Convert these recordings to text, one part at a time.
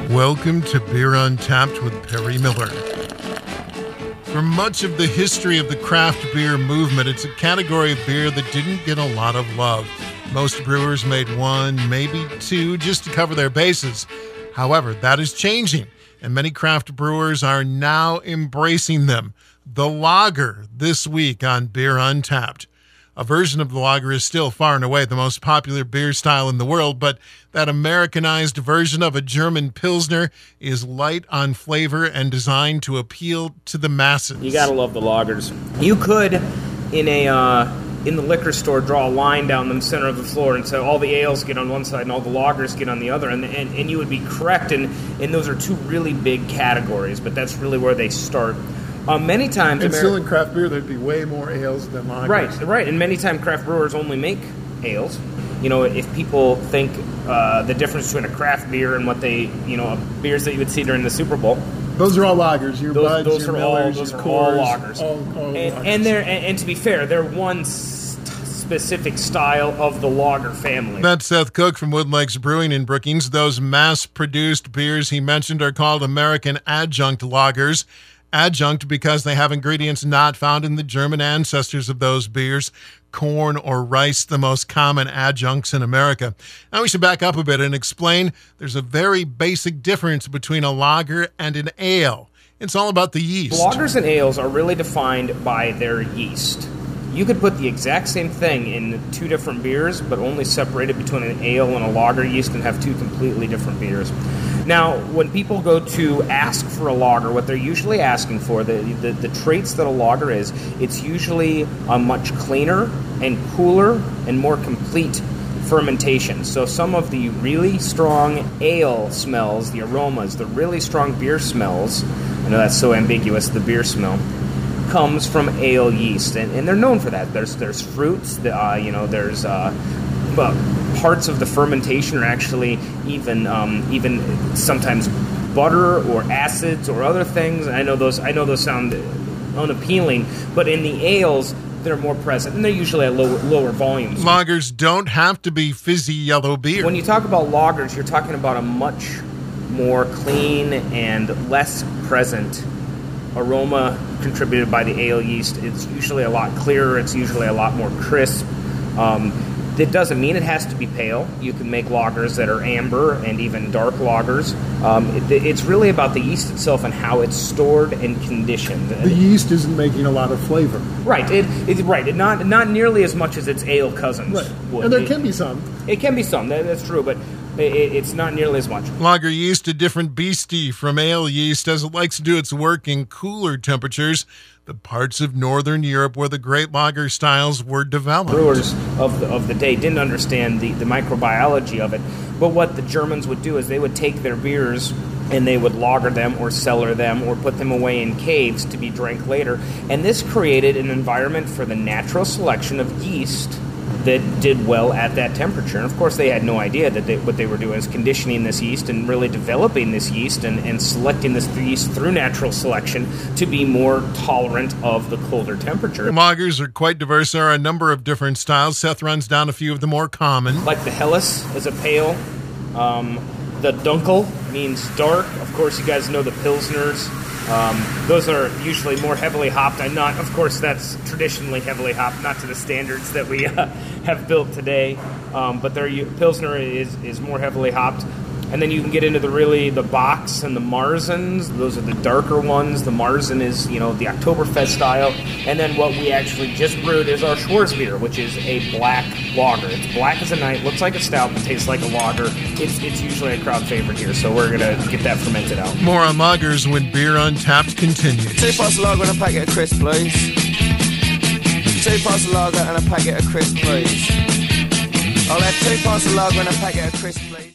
Welcome to Beer Untapped with Perry Miller. For much of the history of the craft beer movement, it's a category of beer that didn't get a lot of love. Most brewers made one, maybe two, just to cover their bases. However, that is changing, and many craft brewers are now embracing them. The lager, this week on Beer Untapped. A version of the lager is still far and away the most popular beer style in the world, but that Americanized version of a German Pilsner is light on flavor and designed to appeal to the masses. You gotta love the lagers. You could, in the liquor store, draw a line down the center of the floor and say all the ales get on one side and all the lagers get on the other, and you would be correct, and those are two really big categories, but that's really where they start. Many times, and still in craft beer, there'd be way more ales than lagers. Right. And many times, craft brewers only make ales. You know, if people think the difference between a craft beer and what they, beers that you would see during the Super Bowl, those are all lagers. Your Buds, your Millers, those your are Coors, all lagers. All lagers. And to be fair, they're one specific style of the lager family. That's Seth Cook from Wood Lakes Brewing in Brookings. Those mass-produced beers he mentioned are called American adjunct lagers. Adjunct because they have ingredients not found in the German ancestors of those beers, corn or rice, the most common adjuncts in America. Now we should back up a bit and explain there's a very basic difference between a lager and an ale. It's all about the yeast. Lagers and ales are really defined by their yeast. You could put the exact same thing in two different beers, but only separate it between an ale and a lager yeast and have two completely different beers. Now, when people go to ask for a lager, what they're usually asking for, the traits that a lager is, it's usually a much cleaner and cooler and more complete fermentation. So some of the really strong ale smells, the aromas, the really strong beer smells, I know that's so ambiguous, the beer smell, comes from ale yeast, and they're known for that. There's fruits, there's parts of the fermentation are actually even sometimes butter or acids or other things. I know those sound unappealing, but in the ales they're more present, and they're usually at lower volumes. Lagers don't have to be fizzy yellow beer. When you talk about lagers, you're talking about a much more clean and less present aroma contributed by the ale yeast. It's usually a lot clearer. It's usually a lot more crisp. It doesn't mean it has to be pale. You can make lagers that are amber and even dark lagers. It's really about the yeast itself and how it's stored and conditioned. The yeast isn't making a lot of flavor. Right. Not nearly as much as its ale cousins would. And there can be some. It can be some. That's true, but it's not nearly as much. Lager yeast, a different beastie from ale yeast, as it likes to do its work in cooler temperatures, the parts of Northern Europe where the great lager styles were developed. Brewers of the day didn't understand the microbiology of it, but what the Germans would do is they would take their beers and they would lager them or cellar them or put them away in caves to be drank later, and this created an environment for the natural selection of yeast that did well at that temperature. And of course they had no idea that what they were doing is conditioning this yeast and really developing this yeast and selecting this yeast through natural selection to be more tolerant of the colder temperature. Lagers are quite diverse. There are a number of different styles. Seth runs down a few of the more common. Like the Helles is a pale. The Dunkel means dark. Of course, you guys know the Pilsners. Those are usually more heavily hopped. Of course, that's traditionally heavily hopped, not to the standards that we have built today. But Pilsner is more heavily hopped. And then you can get into the Bocks and the Marzens. Those are the darker ones. The Marzen is, the Oktoberfest style. And then what we actually just brewed is our Schwarzbier, which is a black lager. It's black as a night, looks like a stout, but tastes like a lager. It's usually a crowd favorite here, so we're going to get that fermented out. More on lagers when Beer Untapped continues. 2 pints of lager and a packet of crisp, please. 2 pints of lager and a packet of crisp, please. I'll have 2 pints of lager and a packet of crisp, please.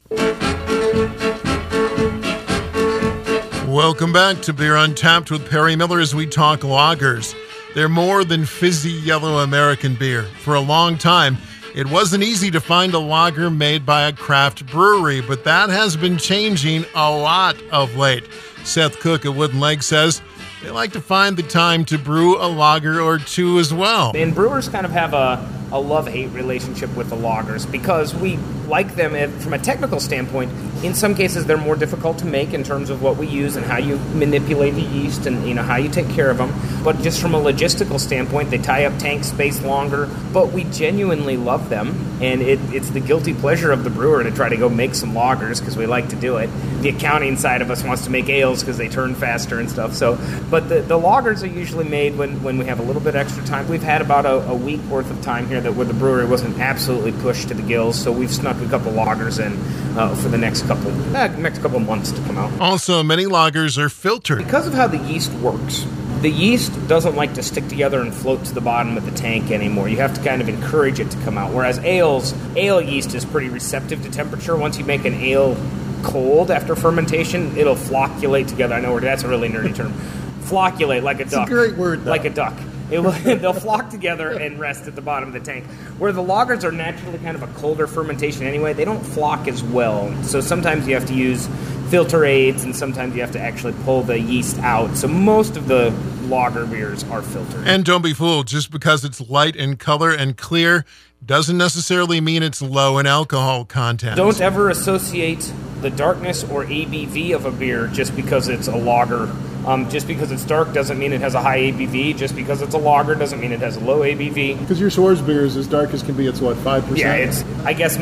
Welcome back to Beer Untapped with Perry Miller as we talk lagers. They're more than fizzy yellow American beer. For a long time, it wasn't easy to find a lager made by a craft brewery, but that has been changing a lot of late. Seth Cook at Wooden Leg says they like to find the time to brew a lager or two as well. And brewers kind of have a love-hate relationship with the lagers because we like them from a technical standpoint. In some cases, they're more difficult to make in terms of what we use and how you manipulate the yeast and how you take care of them. But just from a logistical standpoint, they tie up tank space longer. But we genuinely love them, and it's the guilty pleasure of the brewer to try to go make some lagers because we like to do it. The accounting side of us wants to make ales because they turn faster and stuff. So, but the lagers are usually made when we have a little bit extra time. We've had about a week worth of time here where the brewery wasn't absolutely pushed to the gills, so we've snuck a couple lagers in for the next couple months to come out. Also, many lagers are filtered. Because of how the yeast works, the yeast doesn't like to stick together and float to the bottom of the tank anymore. You have to kind of encourage it to come out. Whereas ale yeast is pretty receptive to temperature. Once you make an ale cold after fermentation, it'll flocculate together. I know that's a really nerdy term. Flocculate like a duck. It's a great word, though. Like a duck. They'll flock together and rest at the bottom of the tank. Where the lagers are naturally kind of a colder fermentation anyway, they don't flock as well. So sometimes you have to use filter aids, and sometimes you have to actually pull the yeast out. So most of the lager beers are filtered. And don't be fooled, just because it's light in color and clear doesn't necessarily mean it's low in alcohol content. Don't ever associate the darkness or ABV of a beer just because it's a lager. Just because it's dark doesn't mean it has a high ABV. Just because it's a lager doesn't mean it has a low ABV. Because your Soares beer is as dark as can be. It's what, 5%? Yeah, I guess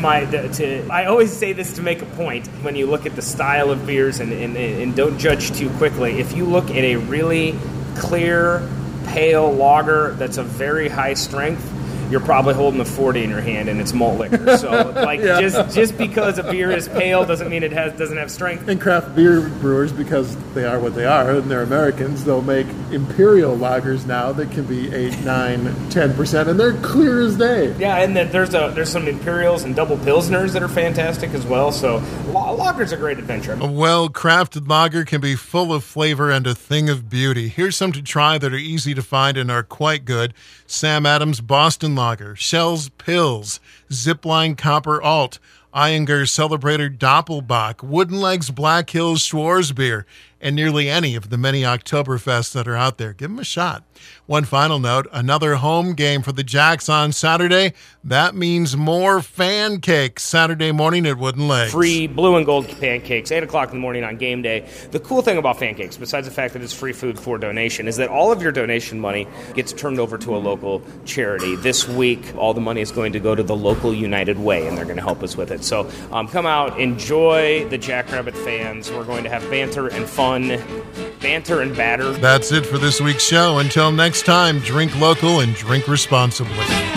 I always say this to make a point. When you look at the style of beers and don't judge too quickly, if you look at a really clear, pale lager that's a very high strength, you're probably holding a 40 in your hand and it's malt liquor. So, just because a beer is pale doesn't mean it doesn't have strength. And craft beer brewers, because they are what they are, and they're Americans, they'll make imperial lagers now that can be 8, 9, 10%, and they're clear as day. Yeah, and then there's some imperials and double pilsners that are fantastic as well. So, lager's a great adventure. A well-crafted lager can be full of flavor and a thing of beauty. Here's some to try that are easy to find and are quite good. Sam Adams Boston Lager, Shell's Pils, Zipline Copper Alt, Iyengar Celebrator Doppelbock, Wooden Legs Black Hills Schwarzbier, and nearly any of the many Oktoberfests that are out there. Give them a shot. One final note, another home game for the Jacks on Saturday. That means more fan cakes Saturday morning at Wooden Legs. Free blue and gold pancakes, 8 o'clock in the morning on game day. The cool thing about fan cakes, besides the fact that it's free food for donation, is that all of your donation money gets turned over to a local charity. This week, all the money is going to go to the local United Way, and they're going to help us with it. So come out, enjoy the Jackrabbit fans. We're going to have banter and fun, banter and batter. That's it for this week's show. Until next time, drink local and drink responsibly.